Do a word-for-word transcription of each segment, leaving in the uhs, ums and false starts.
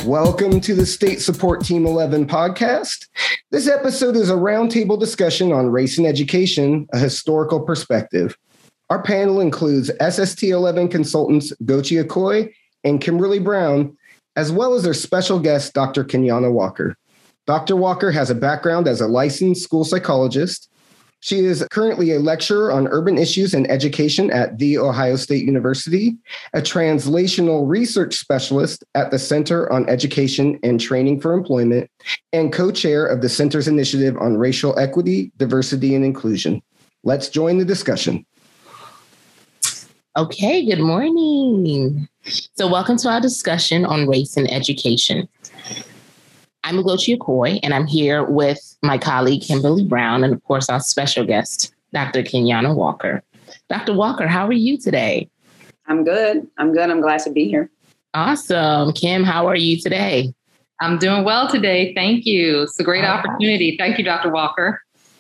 Welcome to the State Support Team eleven podcast. This episode is a roundtable discussion on race and education, a historical perspective. Our panel includes S S T eleven consultants Gochi Okoye and Kimberly Brown, as well as their special guest, Doctor Kenyana Walker. Doctor Walker has a background as a licensed school psychologist. She is currently a lecturer on urban issues and education at The Ohio State University, a translational research specialist at the Center on Education and Training for Employment, and co-chair of the Center's Initiative on Racial Equity, Diversity, and Inclusion. Let's join the discussion. Okay, good morning. So welcome to our discussion on race and education. I'm Gochi Okoye, and I'm here with my colleague, Kimberly Brown, and of course, our special guest, Doctor Kenyana Walker. Doctor Walker, how are you today? I'm good. I'm good. I'm glad to be here. Awesome. Kim, how are you today? I'm doing well today. Thank you. It's a great okay. opportunity. Thank you, Doctor Walker.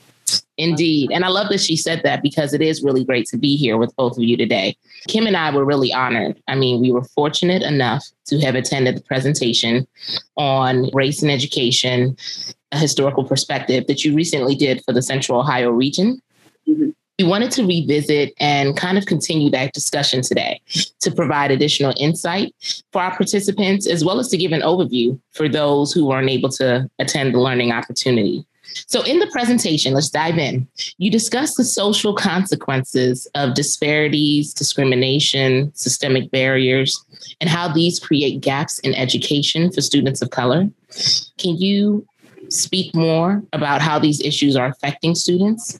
Indeed. And I love that she said that because it is really great to be here with both of you today. Kim and I were really honored. I mean, we were fortunate enough to have attended the presentation on race and education, a historical perspective that you recently did for the Central Ohio region. Mm-hmm. We wanted to revisit and kind of continue that discussion today to provide additional insight for our participants, as well as to give an overview for those who weren't able to attend the learning opportunity. So in the presentation, let's dive in. You discussed the social consequences of disparities, discrimination, systemic barriers, and how these create gaps in education for students of color. Can you speak more about how these issues are affecting students?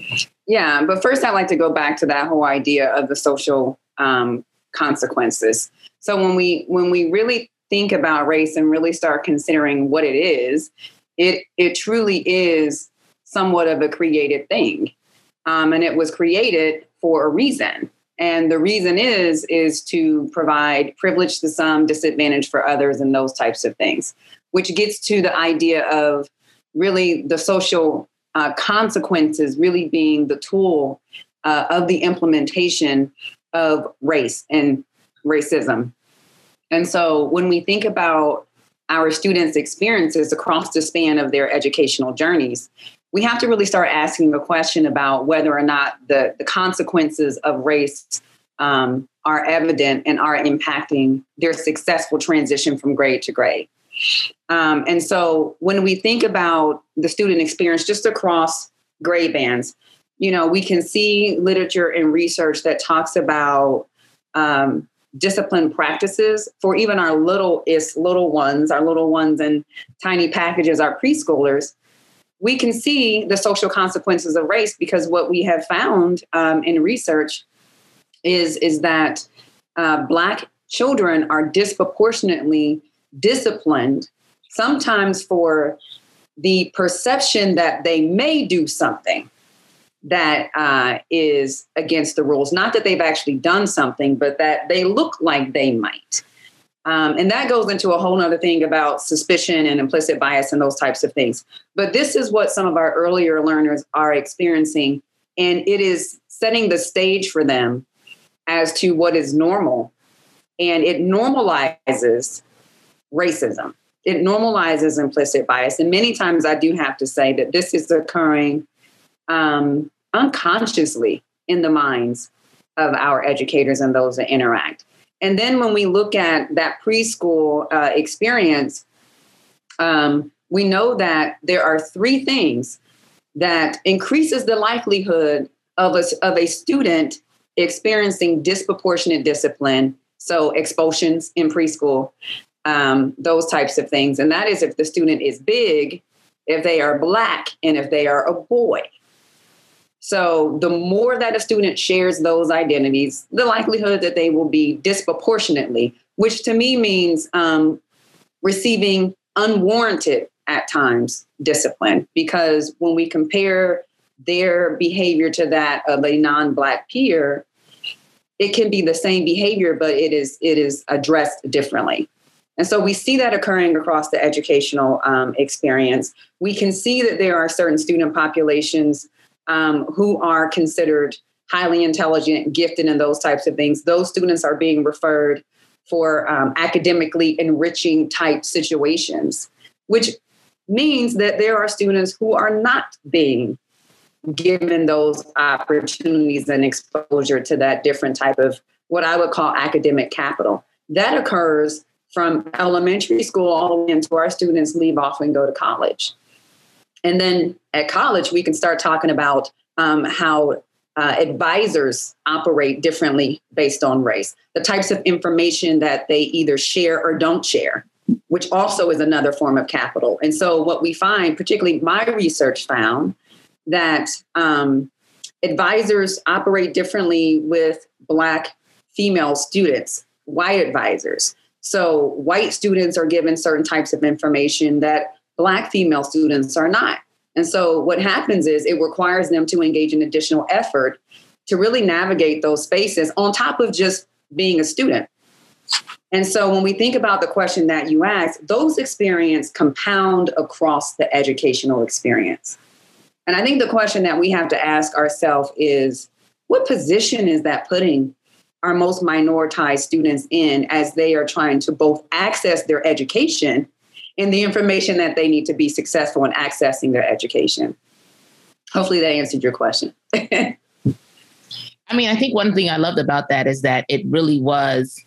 Yeah, but first I'd like to go back to that whole idea of the social um, consequences. So when we when we really think about race and really start considering what it is, It it truly is somewhat of a created thing. Um, and it was created for a reason. And the reason is, is to provide privilege to some, disadvantage for others, and those types of things, which gets to the idea of really the social uh, consequences really being the tool uh, of the implementation of race and racism. And so when we think about our students' experiences across the span of their educational journeys, we have to really start asking a question about whether or not the, the consequences of race um, are evident and are impacting their successful transition from grade to grade. Um, and so when we think about the student experience just across grade bands, you know, we can see literature and research that talks about um, discipline practices for even our littlest little ones, our little ones in tiny packages, our preschoolers. We can see the social consequences of race because what we have found um, in research is, is that uh, Black children are disproportionately disciplined, sometimes for the perception that they may do something that uh, is against the rules. Not that they've actually done something, but that they look like they might. Um, and that goes into a whole other thing about suspicion and implicit bias and those types of things. But this is what some of our earlier learners are experiencing. And it is setting the stage for them as to what is normal. And it normalizes racism. It normalizes implicit bias. And many times I do have to say that this is occurring um, unconsciously in the minds of our educators and those that interact. And then when we look at that preschool uh, experience, um, we know that there are three things that increases the likelihood of a, of a student experiencing disproportionate discipline. So expulsions in preschool, um, those types of things. And that is if the student is big, if they are Black, and if they are a boy. So the more that a student shares those identities, the likelihood that they will be disproportionately, which to me means um, receiving unwarranted, at times, discipline. Because when we compare their behavior to that of a non-Black peer, it can be the same behavior, but it is it is addressed differently. And so we see that occurring across the educational um, experience. We can see that there are certain student populations Um, who are considered highly intelligent, gifted, and those types of things. Those students are being referred for um, academically enriching type situations, which means that there are students who are not being given those opportunities and exposure to that different type of what I would call academic capital. That occurs from elementary school all the way into our students leave off and go to college. And then at college, we can start talking about um, how uh, advisors operate differently based on race, the types of information that they either share or don't share, which also is another form of capital. And so what we find, particularly my research found, that um, advisors operate differently with Black female students, white advisors. So white students are given certain types of information that Black female students are not. And so what happens is it requires them to engage in additional effort to really navigate those spaces on top of just being a student. And so when we think about the question that you asked, those experiences compound across the educational experience. And I think the question that we have to ask ourselves is, what position is that putting our most minoritized students in as they are trying to both access their education and the information that they need to be successful in accessing their education? Hopefully that answered your question. I mean, I think one thing I loved about that is that it really was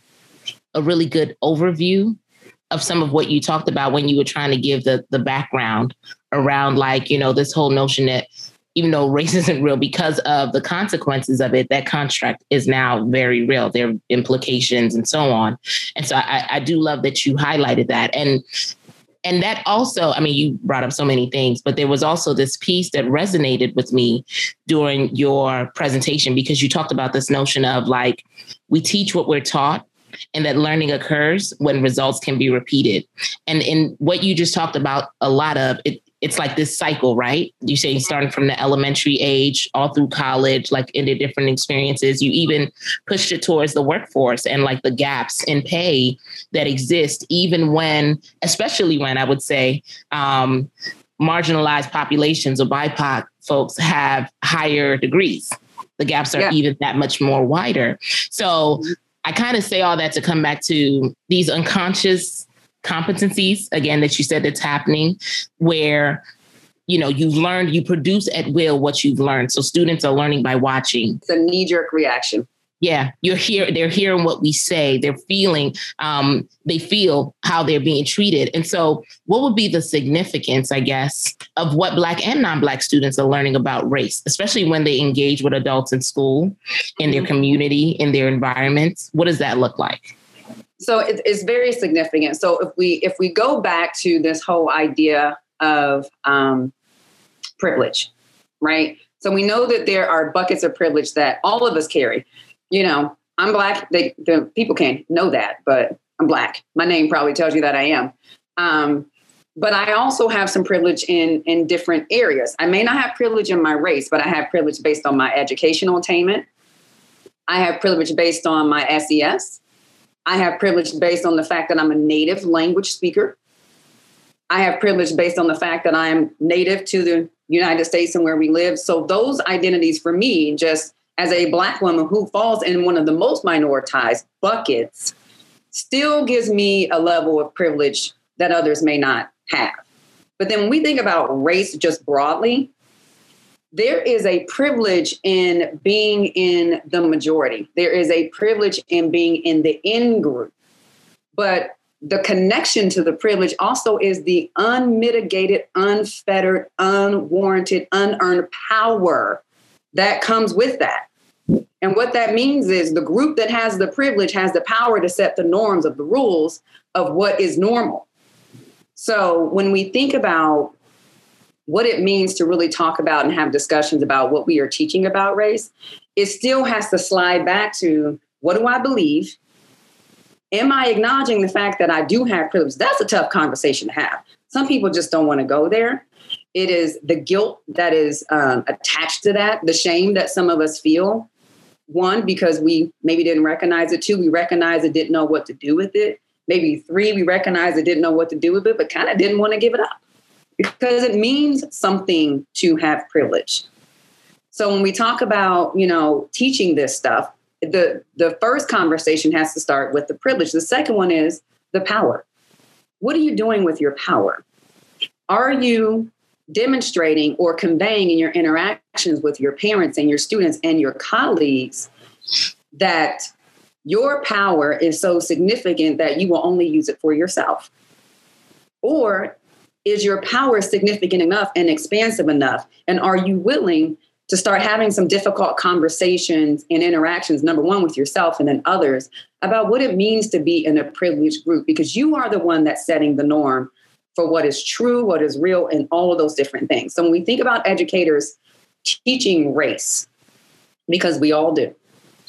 a really good overview of some of what you talked about when you were trying to give the, the background around, like, you know, this whole notion that even though race isn't real, because of the consequences of it, that construct is now very real. There are implications and so on. And so I, I do love that you highlighted that. And And that also, I mean, you brought up so many things, but there was also this piece that resonated with me during your presentation, because you talked about this notion of, like, we teach what we're taught, and that learning occurs when results can be repeated. And in what you just talked about a lot of, it, it's like this cycle, right? You say starting from the elementary age, all through college, like into different experiences. You even pushed it towards the workforce and like the gaps in pay that exist, even when, especially when I would say um, marginalized populations or B I P O C folks have higher degrees. The gaps are yeah. even that much more wider. So I kind of say all that to come back to these unconscious competencies, again, that you said that's happening, where, you know, you've learned, you produce at will what you've learned. So students are learning by watching. It's a knee-jerk reaction. Yeah, you're here. They're hearing what we say. They're feeling, um, they feel how they're being treated. And so what would be the significance, I guess, of what Black and non-Black students are learning about race, especially when they engage with adults in school, in their community, in their environments? What does that look like? So it, it's very significant. So if we if we go back to this whole idea of um, privilege, right? So we know that there are buckets of privilege that all of us carry. You know, I'm Black. They, the people can't know that, but I'm Black. My name probably tells you that I am. Um, but I also have some privilege in, in different areas. I may not have privilege in my race, but I have privilege based on my educational attainment. I have privilege based on my S E S. I have privilege based on the fact that I'm a native language speaker. I have privilege based on the fact that I am native to the United States and where we live. So those identities for me, just as a Black woman who falls in one of the most minoritized buckets, still gives me a level of privilege that others may not have. But then when we think about race just broadly, there is a privilege in being in the majority. There is a privilege in being in the in group. But the connection to the privilege also is the unmitigated, unfettered, unwarranted, unearned power that comes with that. And what that means is the group that has the privilege has the power to set the norms of the rules of what is normal. So when we think about what it means to really talk about and have discussions about what we are teaching about race, it still has to slide back to, what do I believe? Am I acknowledging the fact that I do have privilege? That's a tough conversation to have. Some people just don't want to go there. It is the guilt that is um, attached to that, the shame that some of us feel. One, because we maybe didn't recognize it. Two, we recognized it, didn't know what to do with it. Maybe three, we recognized it, didn't know what to do with it, but kind of didn't want to give it up because it means something to have privilege. So when we talk about, you know, teaching this stuff, the, the first conversation has to start with the privilege. The second one is the power. What are you doing with your power? Are you demonstrating or conveying in your interactions with your parents and your students and your colleagues that your power is so significant that you will only use it for yourself? Or is your power significant enough and expansive enough? And are you willing to start having some difficult conversations and interactions, number one, with yourself and then others, about what it means to be in a privileged group? Because you are the one that's setting the norm for what is true, what is real, and all of those different things. So when we think about educators teaching race, because we all do,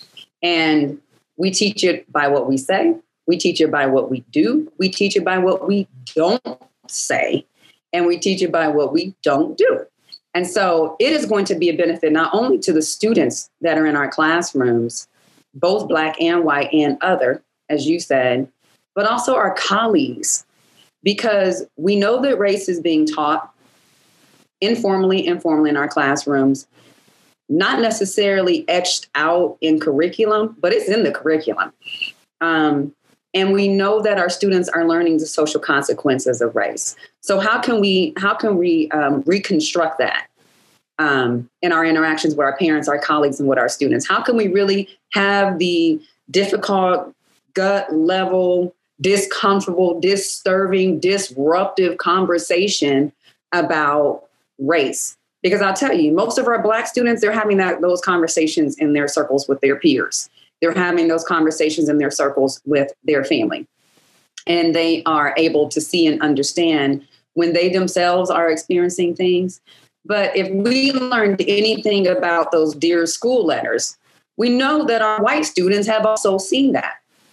and we teach it by what we say, we teach it by what we do, we teach it by what we don't say, and we teach it by what we don't do. And so it is going to be a benefit not only to the students that are in our classrooms, both Black and white and other, as you said, but also our colleagues, because we know that race is being taught informally, informally in our classrooms, not necessarily etched out in curriculum, but it's in the curriculum. Um, and we know that our students are learning the social consequences of race. So how can we how can we um, reconstruct that um, in our interactions with our parents, our colleagues, and with our students? How can we really have the difficult, gut level, discomfortable, disturbing, disruptive conversation about race? Because I'll tell you, most of our Black students, they're having that those conversations in their circles with their peers. They're having those conversations in their circles with their family. And they are able to see and understand when they themselves are experiencing things. But if we learned anything about those Dear School letters, we know that our white students have also seen that.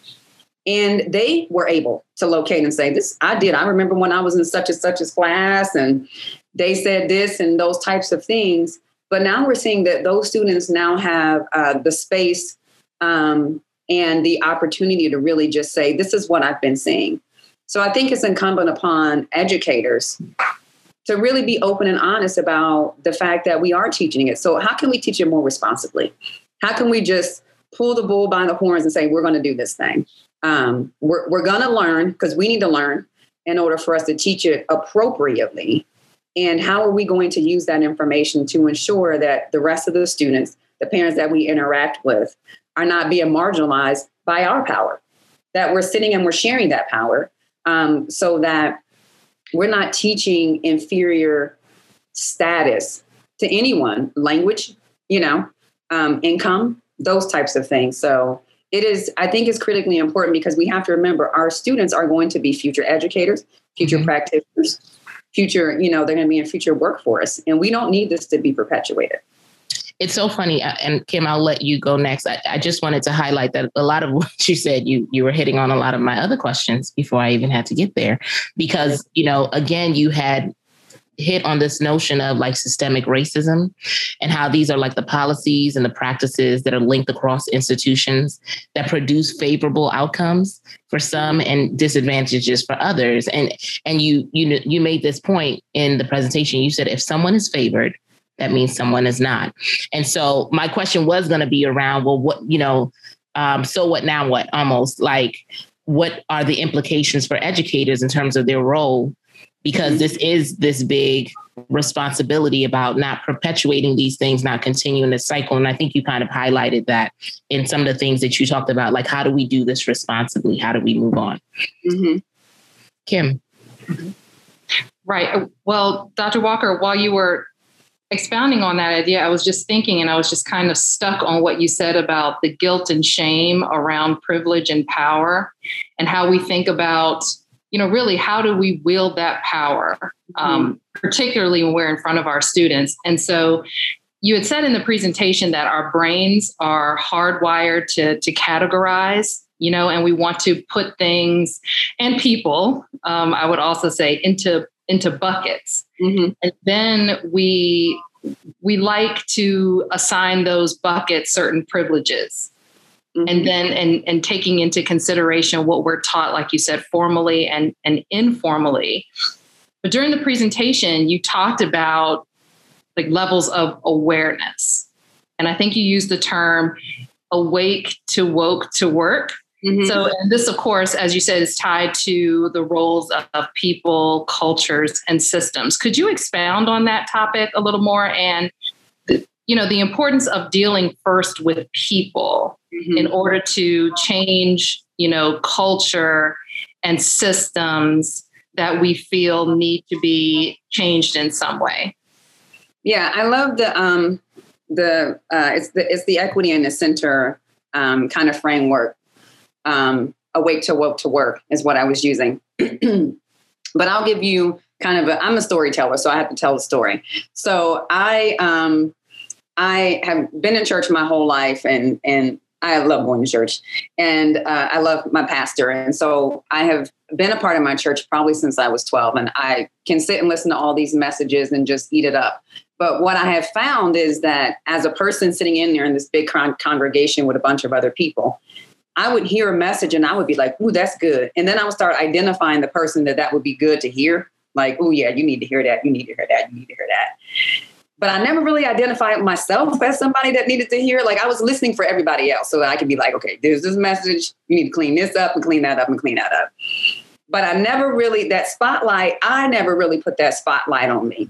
And they were able to locate and say, this, I did. I remember when I was in such and such a class and they said this and those types of things. But now we're seeing that those students now have uh, the space um, and the opportunity to really just say, this is what I've been seeing. So I think it's incumbent upon educators to really be open and honest about the fact that we are teaching it. So how can we teach it more responsibly? How can we just pull the bull by the horns and say, we're going to do this thing? Um, we're we're going to learn because we need to learn in order for us to teach it appropriately. And how are we going to use that information to ensure that the rest of the students, the parents that we interact with, are not being marginalized by our power, that we're sitting and we're sharing that power um, so that we're not teaching inferior status to anyone, language, you know, um, income, those types of things. So it is, I think it's critically important because we have to remember our students are going to be future educators, future mm-hmm. practitioners, future, you know, they're going to be in future workforce, and we don't need this to be perpetuated. It's so funny. And Kim, I'll let you go next. I, I just wanted to highlight that a lot of what you said, you you were hitting on a lot of my other questions before I even had to get there, because, you know, again, you had hit on this notion of like systemic racism and how these are like the policies and the practices that are linked across institutions that produce favorable outcomes for some and disadvantages for others. And and you you you made this point in the presentation. You said if someone is favored, that means someone is not. And so my question was going to be around, well, what, you know, um, so what now what almost like what are the implications for educators in terms of their role? Because this is this big responsibility about not perpetuating these things, not continuing the cycle. And I think you kind of highlighted that in some of the things that you talked about, like how do we do this responsibly? How do we move on? Mm-hmm. Kim. Right. Well, Doctor Walker, while you were expounding on that idea, I was just thinking, and I was just kind of stuck on what you said about the guilt and shame around privilege and power and how we think about, you know, really, how do we wield that power, um, mm-hmm. particularly when we're in front of our students? And so you had said in the presentation that our brains are hardwired to, to categorize, you know, and we want to put things and people, um, I would also say, into into buckets. Mm-hmm. And then we we like to assign those buckets certain privileges. Mm-hmm. And then and, and taking into consideration what we're taught, like you said, formally and, and informally. But during the presentation, you talked about like levels of awareness. And I think you used the term awake to woke to work. Mm-hmm. So, and this, of course, as you said, is tied to the roles of, of people, cultures, and systems. Could you expound on that topic a little more? And, you know, the importance of dealing first with people mm-hmm. in order to change, you know, culture and systems that we feel need to be changed in some way. Yeah, I love the um, the uh, it's the it's the equity in the center um, kind of framework. Um, awake to woke to work is what I was using. But I'll give you kind of a, I'm a storyteller, so I have to tell a story. So I, um, I have been in church my whole life, and, and I love going to church, and uh, I love my pastor. And so I have been a part of my church probably since I was twelve, and I can sit and listen to all these messages and just eat it up. But what I have found is that as a person sitting in there in this big con- congregation with a bunch of other people, I would hear a message and I would be like, ooh, that's good. And then I would start identifying the person that that would be good to hear. Like, oh, yeah, you need to hear that. You need to hear that. You need to hear that. But I never really identified myself as somebody that needed to hear. Like, I was listening for everybody else so that I could be like, okay, there's this message. You need to clean this up and clean that up and clean that up. But I never really, that spotlight, I never really put that spotlight on me.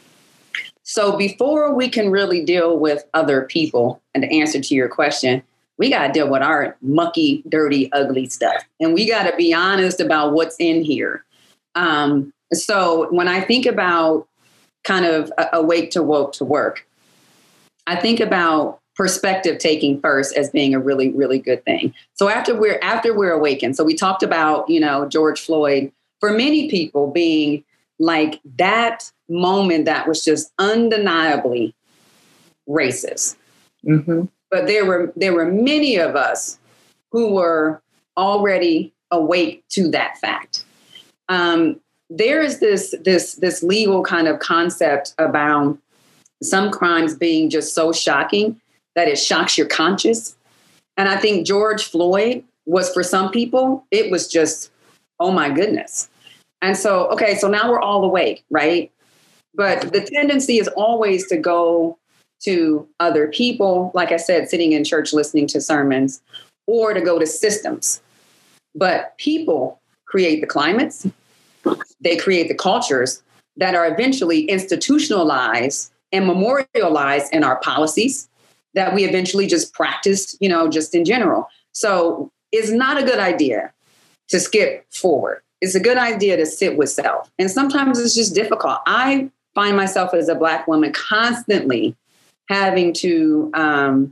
So before we can really deal with other people, and to answer to your question, we got to deal with our mucky, dirty, ugly stuff. And we got to be honest about what's in here. Um, so when I think about kind of awake to woke to work, I think about perspective taking first as being a really, really good thing. So after we're after we're awakened, so we talked about, you know, George Floyd, for many people being like that moment that was just undeniably racist. Mm-hmm. But there were there were many of us who were already awake to that fact. Um, there is this this this legal kind of concept about some crimes being just so shocking that it shocks your conscience. And I think George Floyd was, for some people, it was just, oh my goodness. And so, okay, so now we're all awake, right? But the tendency is always to go to other people, like I said, sitting in church, listening to sermons, or to go to systems. But people create the climates, they create the cultures that are eventually institutionalized and memorialized in our policies that we eventually just practice, you know, just in general. So it's not a good idea to skip forward. It's a good idea to sit with self. And sometimes it's just difficult. I find myself as a Black woman constantly having to um,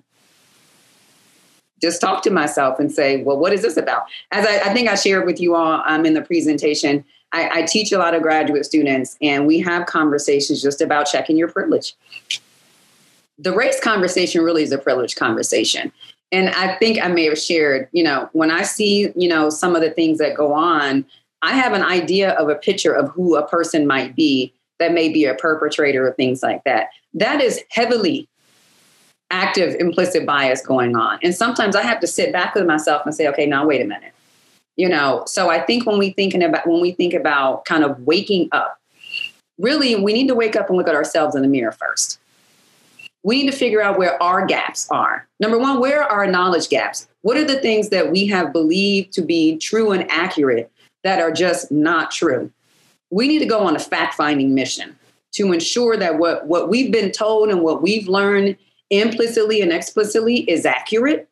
just talk to myself and say, well, what is this about? As I, I think I shared with you all um, in the presentation, I, I teach a lot of graduate students, and we have conversations just about checking your privilege. The race conversation really is a privilege conversation. And I think I may have shared, you know, when I see, you know, some of the things that go on, I have an idea of a picture of who a person might be that may be a perpetrator or things like that. That is heavily active implicit bias going on. And sometimes I have to sit back with myself and say, okay, now wait a minute. You know, so I think when we thinking about when we think about kind of waking up, really, we need to wake up and look at ourselves in the mirror first. We need to figure out where our gaps are. Number one, where are our knowledge gaps? What are the things that we have believed to be true and accurate that are just not true? We need to go on a fact-finding mission to ensure that what, what we've been told and what we've learned implicitly and explicitly is accurate.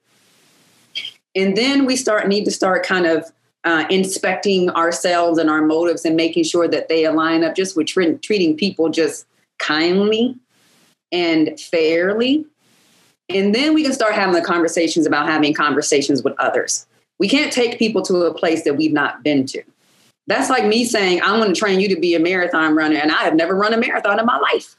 And then we start need to start kind of uh, inspecting ourselves and our motives and making sure that they align up just with tre- treating people just kindly and fairly. And then we can start having the conversations about having conversations with others. We can't take people to a place that we've not been to. That's like me saying, I'm going to train you to be a marathon runner, and I have never run a marathon in my life.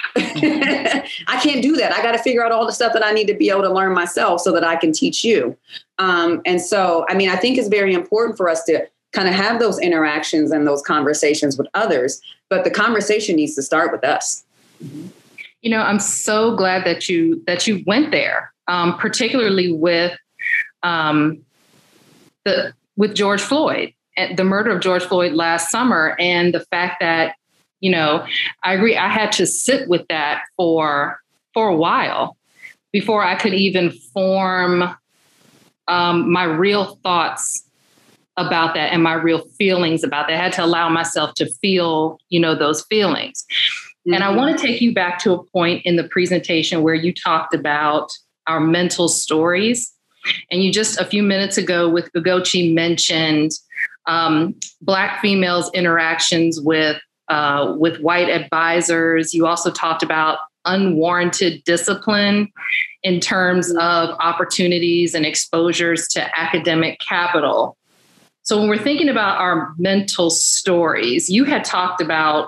I can't do that. I got to figure out all the stuff that I need to be able to learn myself so that I can teach you. Um, and so, I mean, I think it's very important for us to kind of have those interactions and those conversations with others, but the conversation needs to start with us. You know, I'm so glad that you that you went there, um, particularly with um, the with George Floyd, the murder of George Floyd last summer, and the fact that, you know, I agree. I had to sit with that for for a while before I could even form um, my real thoughts about that and my real feelings about that. I had to allow myself to feel, you know, those feelings. Mm-hmm. And I want to take you back to a point in the presentation where you talked about our mental stories. And you just a few minutes ago with Ugochi mentioned um, Black females' interactions with uh, with white advisors. You also talked about unwarranted discipline in terms of opportunities and exposures to academic capital. So when we're thinking about our mental stories, you had talked about,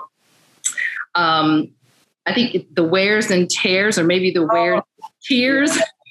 um, I think the wears and tears, or maybe the wears and tears,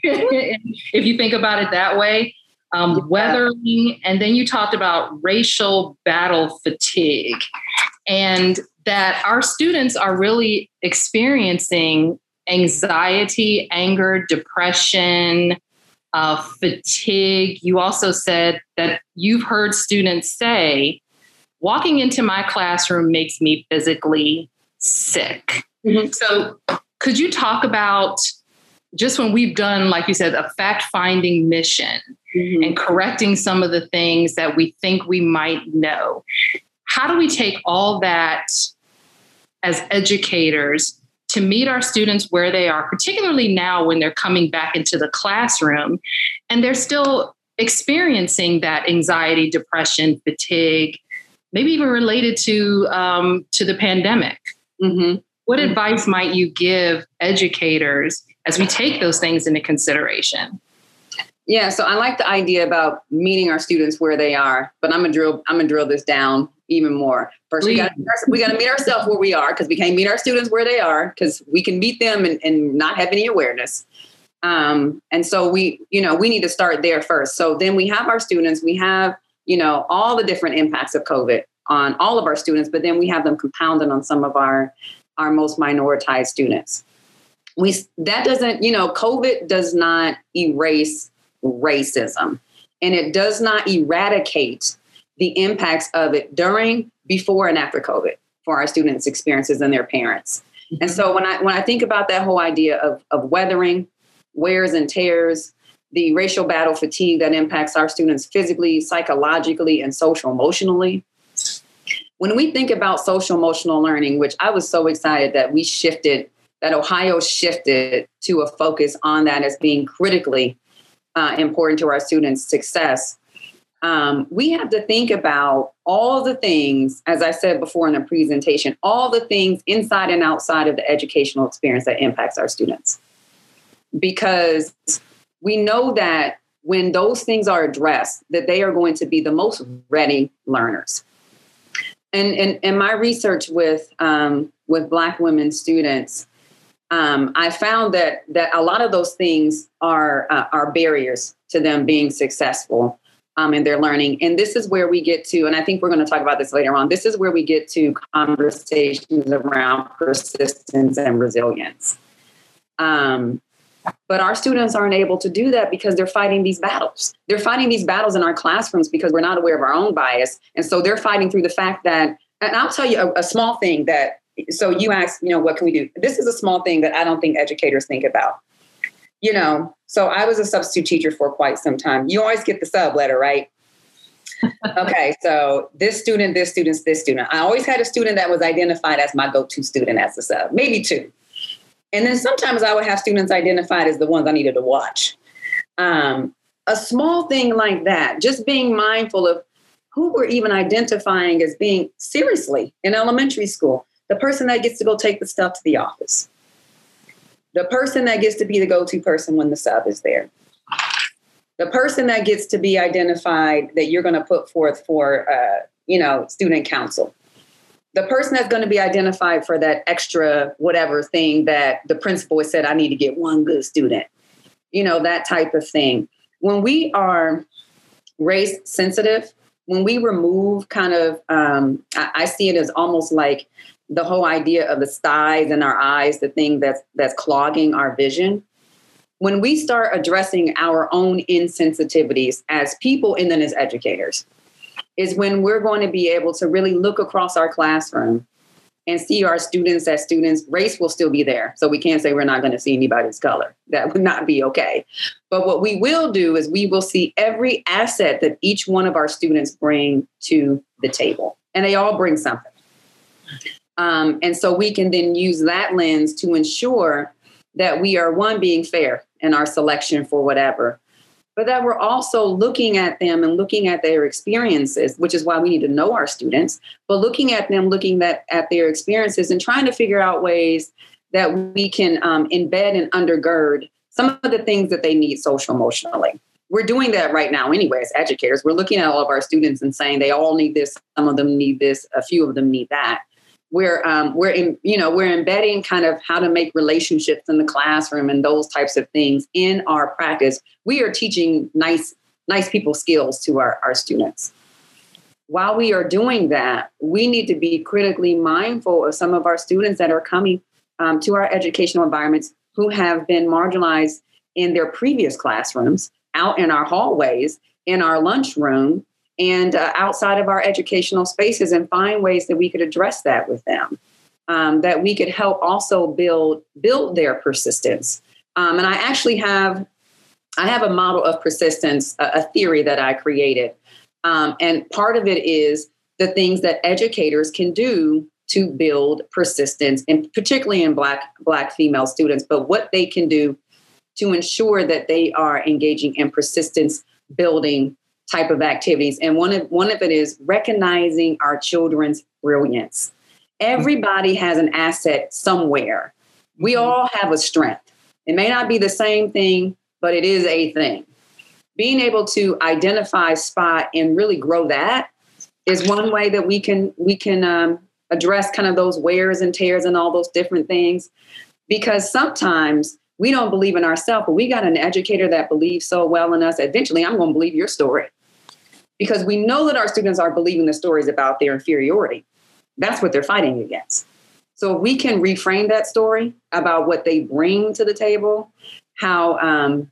if you think about it that way, um, yeah. weathering. And then you talked about racial battle fatigue, and that our students are really experiencing anxiety, anger, depression, uh, fatigue. You also said that you've heard students say, walking into my classroom makes me physically sick. Mm-hmm. So could you talk about just when we've done, like you said, a fact-finding mission mm-hmm. and correcting some of the things that we think we might know, how do we take all that as educators to meet our students where they are, particularly now when they're coming back into the classroom and they're still experiencing that anxiety, depression, fatigue, maybe even related to um, to the pandemic? Mm-hmm. What mm-hmm. advice might you give educators as we take those things into consideration? Yeah, so I like the idea about meeting our students where they are, but I'm gonna drill. I'm gonna drill this down even more. First, we got we got to meet ourselves where we are, because we can't meet our students where they are, because we can meet them and, and not have any awareness. Um, and so we, you know, we need to start there first. So then we have our students. We have, you know, all the different impacts of COVID on all of our students, but then we have them compounded on some of our our most minoritized students. We that doesn't, you know, COVID does not erase racism, and it does not eradicate the impacts of it during, before, and after COVID for our students' experiences and their parents. Mm-hmm. And so when I when I think about that whole idea of, of weathering, wears and tears, the racial battle fatigue that impacts our students physically, psychologically, and social emotionally. When we think about social emotional learning, which I was so excited that we shifted, that Ohio shifted to a focus on that as being critically uh, important to our students' success. Um, we have to think about all the things, as I said before in the presentation, all the things inside and outside of the educational experience that impacts our students. Because we know that when those things are addressed, that they are going to be the most ready learners. And in, in my research with um, with Black women students, um, I found that that a lot of those things are uh, are barriers to them being successful um, in their learning. And this is where we get to, and I think we're going to talk about this later on, this is where we get to conversations around persistence and resilience. Um, But our students aren't able to do that because they're fighting these battles. They're fighting these battles in our classrooms because we're not aware of our own bias. And so they're fighting through the fact that, and I'll tell you a, a small thing that, so you asked, you know, what can we do? This is a small thing that I don't think educators think about. You know, so I was a substitute teacher for quite some time. You always get the sub letter, right? Okay, so this student, this student, this student. I always had a student that was identified as my go-to student as a sub, maybe two. And then sometimes I would have students identified as the ones I needed to watch. Um, a small thing like that, just being mindful of who we're even identifying as being, seriously, in elementary school, the person that gets to go take the stuff to the office, the person that gets to be the go-to person when the sub is there, the person that gets to be identified that you're going to put forth for, uh, you know, student council. The person that's going to be identified for that extra whatever thing that the principal has said, I need to get one good student, you know, that type of thing. When we are race sensitive, when we remove kind of, um, I, I see it as almost like the whole idea of the styes in our eyes, the thing that's, that's clogging our vision. When we start addressing our own insensitivities as people and then as educators, is when we're going to be able to really look across our classroom and see our students as students, race will still be there. So we can't say we're not going to see anybody's color. That would not be okay. But what we will do is we will see every asset that each one of our students bring to the table. And they all bring something. Um, and so we can then use that lens to ensure that we are, one, being fair in our selection for whatever, but that we're also looking at them and looking at their experiences, which is why we need to know our students, but looking at them, looking at, at their experiences and trying to figure out ways that we can um, embed and undergird some of the things that they need social emotionally. We're doing that right now anyway as educators. We're looking at all of our students and saying they all need this, some of them need this, a few of them need that. We're um, we're in, you know, we're embedding kind of how to make relationships in the classroom and those types of things in our practice. We are teaching nice, nice people skills to our, our students. While we are doing that, we need to be critically mindful of some of our students that are coming um, to our educational environments who have been marginalized in their previous classrooms, out in our hallways, in our lunchroom, and uh, outside of our educational spaces, and find ways that we could address that with them, um, that we could help also build build their persistence. Um, and I actually have, I have a model of persistence, a, a theory that I created. Um, and part of it is the things that educators can do to build persistence, and particularly in Black, Black female students, but what they can do to ensure that they are engaging in persistence building type of activities. And one of one of it is recognizing our children's brilliance. Everybody has an asset somewhere. We all have a strength. It may not be the same thing, but it is a thing. Being able to identify, spot, and really grow that is one way that we can we can um, address kind of those wears and tears and all those different things. Because sometimes we don't believe in ourselves, but we got an educator that believes so well in us. Eventually, I'm going to believe your story. Because we know that our students are believing the stories about their inferiority. That's what they're fighting against. So if we can reframe that story about what they bring to the table, how um,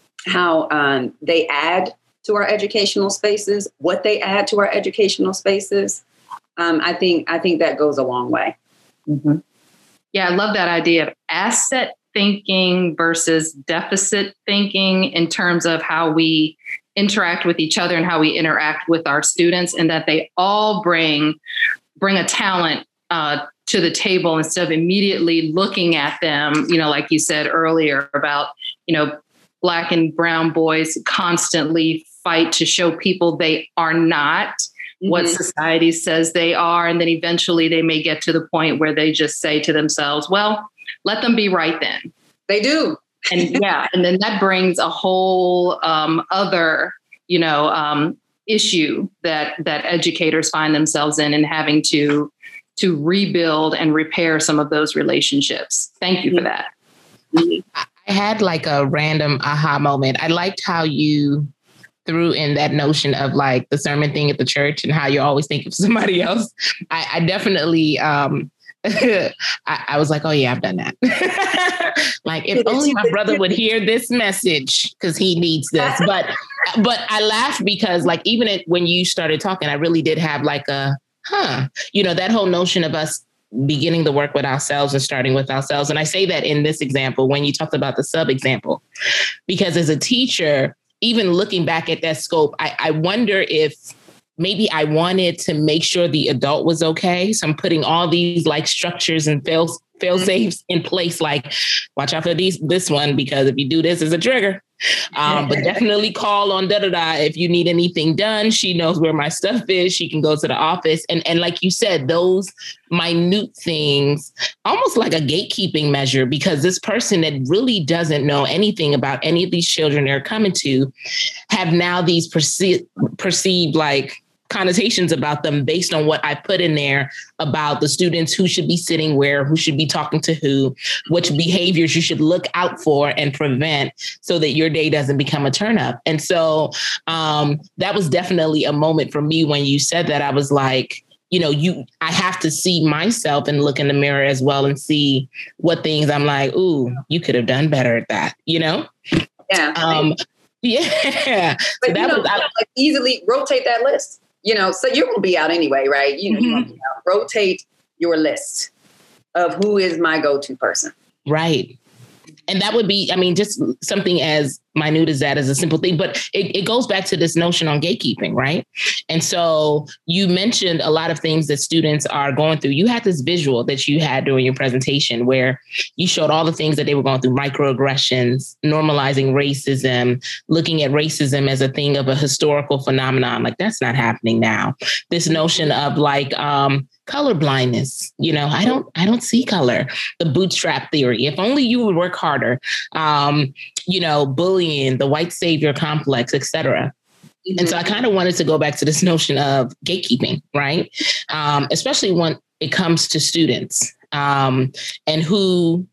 how um, they add to our educational spaces, what they add to our educational spaces, um, I think I think that goes a long way. Mm-hmm. Yeah, I love that idea of asset thinking versus deficit thinking in terms of how we interact with each other and how we interact with our students, and that they all bring bring a talent uh, to the table instead of immediately looking at them, you know, like you said earlier about, you know, Black and brown boys constantly fight to show people they are not mm-hmm. what society says they are. And then eventually they may get to the point where they just say to themselves, well, let them be right then. They do. And yeah, and then that brings a whole um, other, you know, um, issue that that educators find themselves in, and having to to rebuild and repair some of those relationships. Thank you for that. I had like a random aha moment. I liked how you threw in that notion of like the sermon thing at the church and how you always think of somebody else. I, I definitely, um, I, I was like, oh yeah, I've done that. Like if only my brother would hear this message because he needs this. But but I laughed because like even it, when you started talking, I really did have like a, huh, you know, that whole notion of us beginning the work with ourselves and starting with ourselves. And I say that in this example, when you talked about the sub example, because as a teacher, even looking back at that scope, I, I wonder if maybe I wanted to make sure the adult was okay. So I'm putting all these like structures and fail, fail safes in place, like watch out for these, this one, because if you do this, it's a trigger. Um, but definitely call on da da da if you need anything done. She knows where my stuff is. She can go to the office. And, and like you said, those minute things, almost like a gatekeeping measure, because this person that really doesn't know anything about any of these children they're coming to have now these perce- perceived like connotations about them based on what I put in there about the students who should be sitting where, who should be talking to who, which behaviors you should look out for and prevent so that your day doesn't become a turn up. And so um, that was definitely a moment for me when you said that. I was like, you know, you, I have to see myself and look in the mirror as well and see what things I'm like, ooh, you could have done better at that, you know? Yeah. Um, yeah. But so that you know, was, I, like easily rotate that list. You know, so you're going to be out anyway, right? You know, mm-hmm. you're going to be out. Rotate your list of who is my go-to person. Right. And that would be, I mean, just something as minute as that is a simple thing, but it, it goes back to this notion on gatekeeping, right? And so you mentioned a lot of things that students are going through. You had this visual that you had during your presentation where you showed all the things that they were going through: microaggressions, normalizing racism, looking at racism as a thing of a historical phenomenon. Like, that's not happening now. This notion of like, um, color blindness, you know, I don't, I don't see color. The bootstrap theory. If only you would work harder. Um, you know, bullying, the white savior complex, et cetera. Mm-hmm. And so I kind of wanted to go back to this notion of gatekeeping, right? Um, especially when it comes to students, um, and who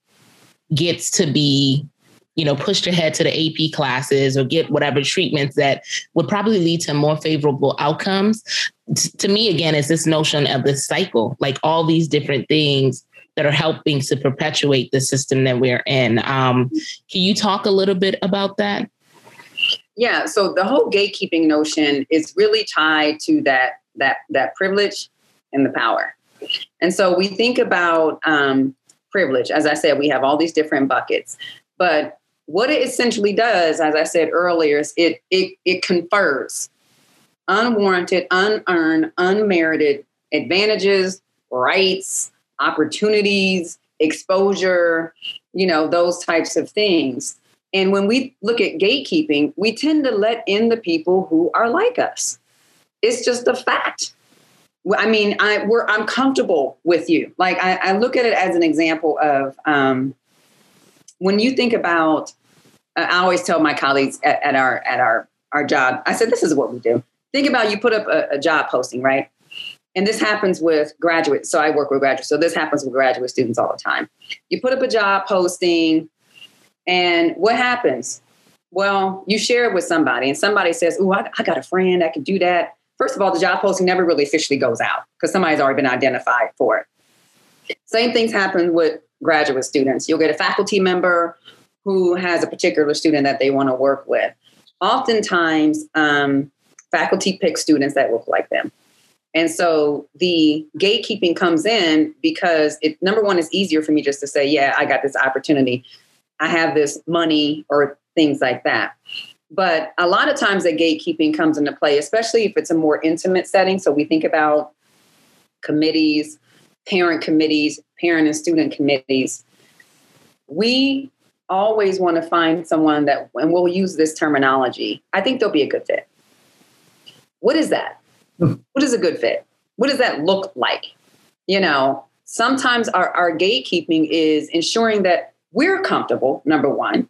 gets to be, you know, pushed ahead to the A P classes or get whatever treatments that would probably lead to more favorable outcomes. T- to me, again, it's this notion of this cycle, like all these different things that are helping to perpetuate the system that we're in. Um, can you talk a little bit about that? Yeah. So the whole gatekeeping notion is really tied to that that that privilege and the power. And so we think about um, privilege. As I said, we have all these different buckets, but what it essentially does, as I said earlier, is it it it confers unwarranted, unearned, unmerited advantages, rights, opportunities, exposure, you know, those types of things. And when we look at gatekeeping, we tend to let in the people who are like us. It's just a fact. I mean, I, we're, I'm comfortable with you. Like, I, I look at it as an example of um, when you think about, uh, I always tell my colleagues at, at our at our, our job, I said, this is what we do. Think about, you put up a, a job posting, right? And this happens with graduates. So I work with graduates. So this happens with graduate students all the time. You put up a job posting, and what happens? Well, you share it with somebody, and somebody says, oh, I, I got a friend that can do that. First of all, the job posting never really officially goes out because somebody's already been identified for it. Same things happen with graduate students. You'll get a faculty member who has a particular student that they want to work with. Oftentimes, um, faculty pick students that look like them. And so the gatekeeping comes in because it, number one, it's easier for me just to say, yeah, I got this opportunity. I have this money or things like that. But a lot of times that gatekeeping comes into play, especially if it's a more intimate setting. So we think about committees, parent committees, parent and student committees. We always want to find someone that, and we'll use this terminology, I think they'll be a good fit. What is that? What is a good fit? What does that look like? You know, sometimes our, our gatekeeping is ensuring that we're comfortable, number one.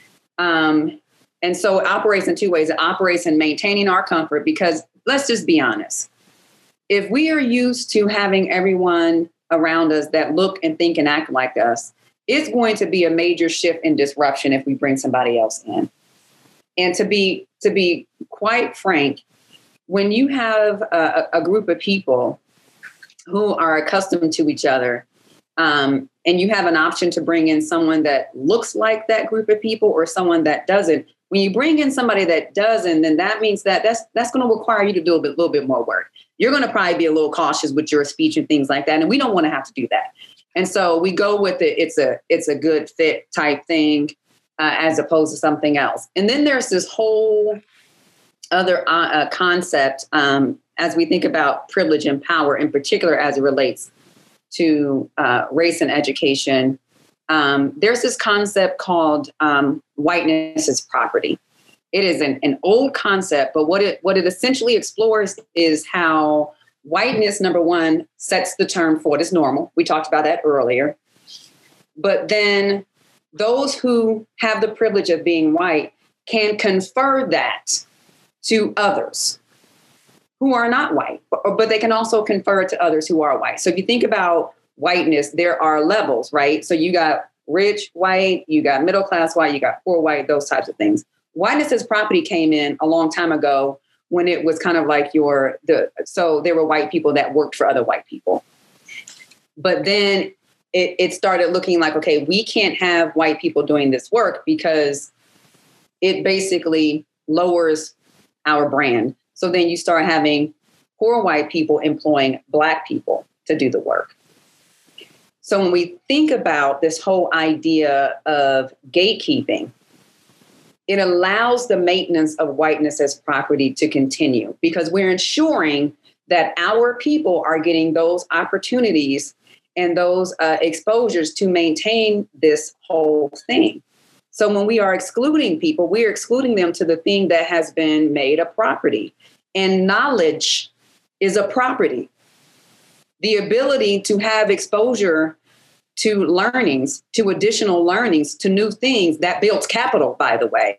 Um, and so it operates in two ways. It operates in maintaining our comfort because let's just be honest. If we are used to having everyone around us that look and think and act like us, it's going to be a major shift and disruption if we bring somebody else in. And to be, to be quite frank, when you have a, a group of people who are accustomed to each other, um, and you have an option to bring in someone that looks like that group of people or someone that doesn't, when you bring in somebody that doesn't, then that means that that's that's going to require you to do a bit, little bit more work. You're going to probably be a little cautious with your speech and things like that. And we don't want to have to do that. And so we go with it. It's a it's a good fit type thing uh, as opposed to something else. And then there's this whole other uh, uh, concept um, as we think about privilege and power, in particular as it relates to uh, race and education. Um, there's this concept called um, whiteness as property. It is an, an old concept, but what it what it essentially explores is how whiteness, number one, sets the term for what is normal. We talked about that earlier. But then those who have the privilege of being white can confer that to others who are not white, but, but they can also confer it to others who are white. So if you think about whiteness, there are levels, right? So you got rich white, you got middle class white, you got poor white, those types of things. Whiteness as property came in a long time ago when it was kind of like your, the so there were white people that worked for other white people. But then it, it started looking like, okay, we can't have white people doing this work because it basically lowers our brand. So then you start having poor white people employing Black people to do the work. So when we think about this whole idea of gatekeeping, it allows the maintenance of whiteness as property to continue because we're ensuring that our people are getting those opportunities and those uh, exposures to maintain this whole thing. So when we are excluding people, we are excluding them to the thing that has been made a property. And knowledge is a property. The ability to have exposure to learnings, to additional learnings, to new things that builds capital, by the way,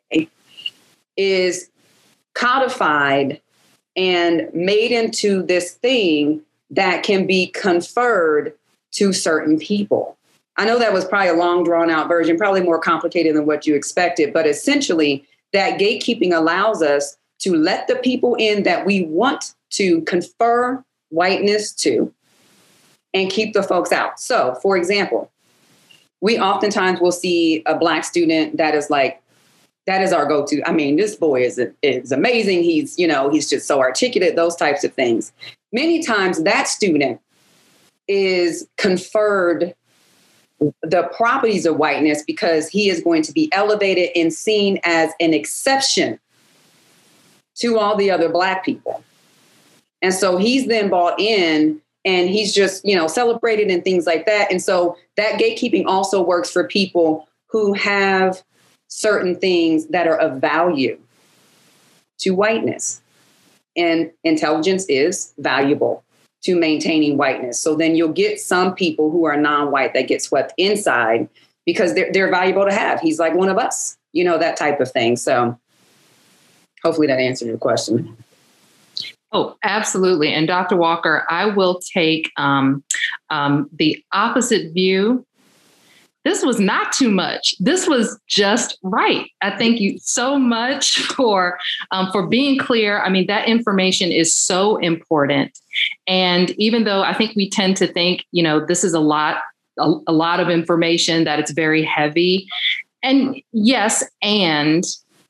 is codified and made into this thing that can be conferred to certain people. I know that was probably a long drawn out version, probably more complicated than what you expected, but essentially that gatekeeping allows us to let the people in that we want to confer whiteness to and keep the folks out. So, for example, we oftentimes will see a Black student that is like, that is our go-to. I mean, this boy is, is amazing. He's, you know, he's just so articulate, those types of things. Many times that student is conferred the properties of whiteness because he is going to be elevated and seen as an exception to all the other Black people. And so he's then bought in and he's just, you know, celebrated and things like that. And so that gatekeeping also works for people who have certain things that are of value to whiteness. And intelligence is valuable to maintaining whiteness. So then you'll get some people who are non-white that get swept inside because they're, they're valuable to have. He's like one of us, you know, that type of thing. So hopefully that answered your question. Oh, absolutely. And Doctor Walker, I will take um, um, the opposite view. This was not too much. This was just right. I thank you so much for um, for being clear. I mean, that information is so important. And even though I think we tend to think, you know, this is a lot, a, a lot of information, that it's very heavy. And yes, and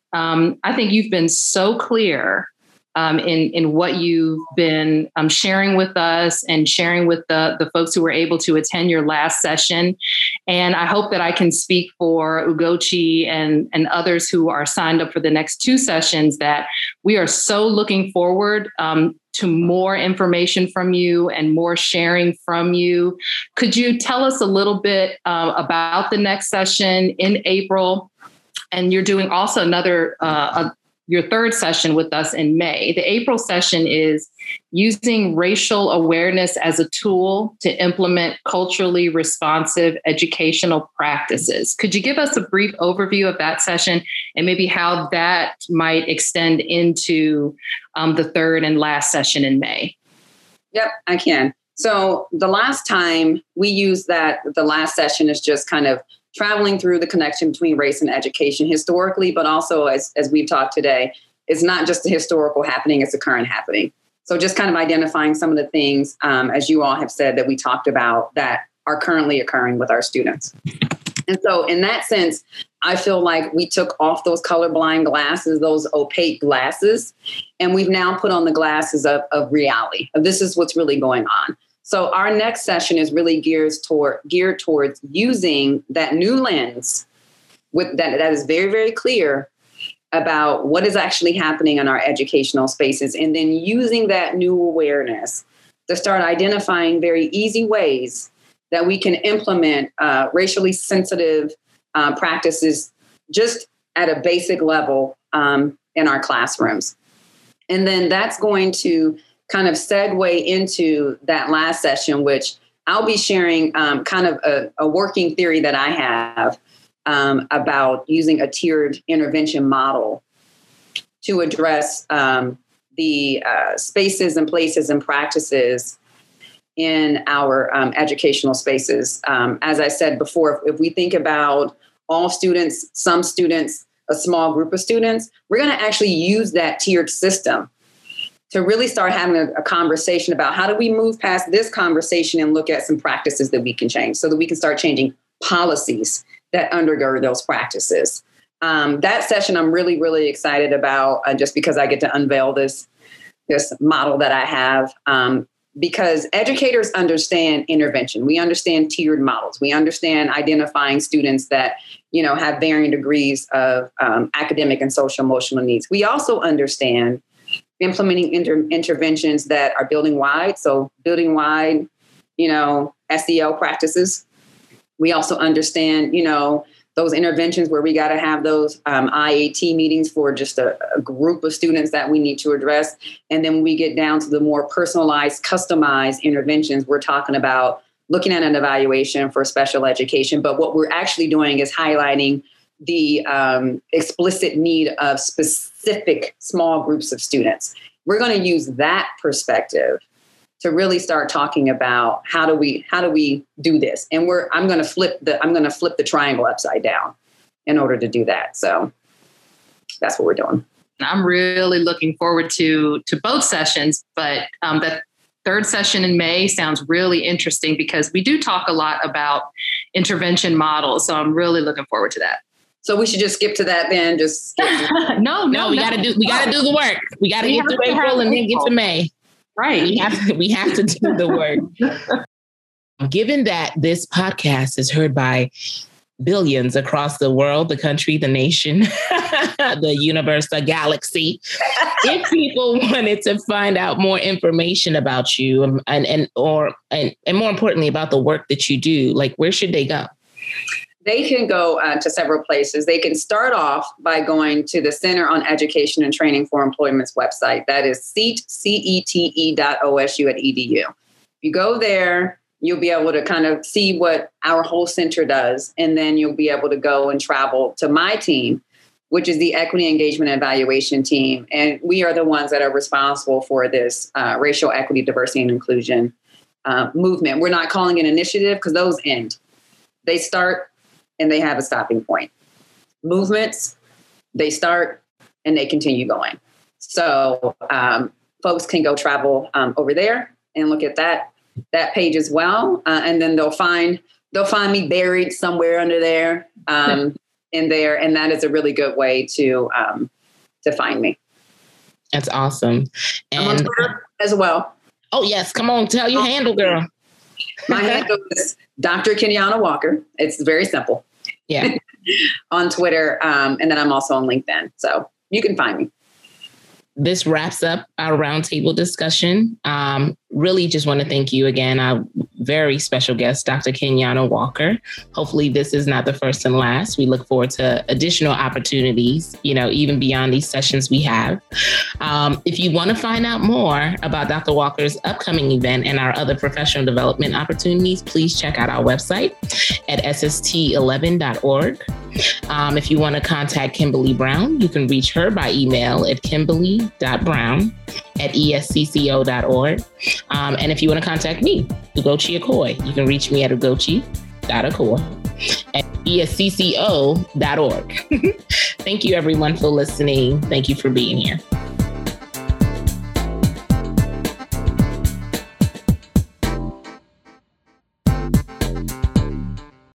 um, I think you've been so clear Um, in, in what you've been um, sharing with us and sharing with the, the folks who were able to attend your last session. And I hope that I can speak for Ugochi and, and others who are signed up for the next two sessions that we are so looking forward um, to more information from you and more sharing from you. Could you tell us a little bit uh, about the next session in April? And you're doing also another uh, a, your third session with us in May. The April session is using racial awareness as a tool to implement culturally responsive educational practices. Could you give us a brief overview of that session and maybe how that might extend into um, the third and last session in May? Yep, I can. So the last time we used that, the last session is just kind of traveling through the connection between race and education historically, but also as, as we've talked today, it's not just a historical happening, it's a current happening. So just kind of identifying some of the things, um, as you all have said, that we talked about that are currently occurring with our students. And so in that sense, I feel like we took off those colorblind glasses, those opaque glasses, and we've now put on the glasses of, of reality. Of this is what's really going on. So our next session is really geared toward geared towards using that new lens with that that is very, very clear about what is actually happening in our educational spaces, and then using that new awareness to start identifying very easy ways that we can implement uh, racially sensitive uh, practices just at a basic level um, in our classrooms. And then that's going to kind of segue into that last session, which I'll be sharing um, kind of a, a working theory that I have um, about using a tiered intervention model to address um, the uh, spaces and places and practices in our um, educational spaces. Um, as I said before, if, if we think about all students, some students, a small group of students, we're going to actually use that tiered system to really start having a, a conversation about how do we move past this conversation and look at some practices that we can change so that we can start changing policies that undergird those practices. Um, that session I'm really, really excited about uh, just because I get to unveil this, this model that I have. Um, because educators understand intervention. We understand tiered models. We understand identifying students that, you know, have varying degrees of um, academic and social emotional needs. We also understand implementing inter- interventions that are building wide. So building wide, you know, S E L practices. We also understand, you know, those interventions where we got to have those um, I A T meetings for just a, a group of students that we need to address. And then we get down to the more personalized, customized interventions. We're talking about looking at an evaluation for special education. But what we're actually doing is highlighting the um, explicit need of specific small groups of students. We're going to use that perspective to really start talking about how do we how do we do this? And we're I'm going to flip the I'm going to flip the triangle upside down in order to do that. So that's what we're doing. I'm really looking forward to to both sessions, but um, the third session in May sounds really interesting because we do talk a lot about intervention models. So I'm really looking forward to that. So we should just skip to that then. Just skip no, no, no, we no. got to do we got to do the work. We got to get through April and then get to May. Right. We have to, we have to do the work. Given that this podcast is heard by billions across the world, the country, the nation, the universe, the galaxy, if people wanted to find out more information about you and, and, and or and, and more importantly about the work that you do, like where should they go? They can go uh, to several places. They can start off by going to the Center on Education and Training for Employment's website. That is CETE, C E T E dot O S U at E D U. If you go there, you'll be able to kind of see what our whole center does. And then you'll be able to go and travel to my team, which is the Equity Engagement Evaluation team. And we are the ones that are responsible for this uh, racial equity, diversity, and inclusion uh, movement. We're not calling it an initiative because those end. They start and they have a stopping point. Movements, they start and they continue going. So um, folks can go travel um, over there and look at that that page as well, uh, and then they'll find they'll find me buried somewhere under there um, in there, and that is a really good way to um, to find me. That's awesome. And I'm on Twitter as well. Oh yes, come on, tell your handle, girl. My handle is Doctor Kenyana Walker. It's very simple. Yeah. On Twitter. Um, and then I'm also on LinkedIn. So you can find me. This wraps up our roundtable discussion. Um, really just want to thank you again, our very special guest, Doctor Kenyana Walker. Hopefully this is not the first and last. We look forward to additional opportunities, you know, even beyond these sessions we have. Um, if you want to find out more about Doctor Walker's upcoming event and our other professional development opportunities, please check out our website at S S T eleven dot org. Um, if you want to contact Kimberly Brown, you can reach her by email at kimberly dot brown at E S C C O dot org. Um, and if you want to contact me, Ugochi Okoye, you can reach me at ugochi dot okoye at E S C C O dot org. Thank you, everyone, for listening. Thank you for being here.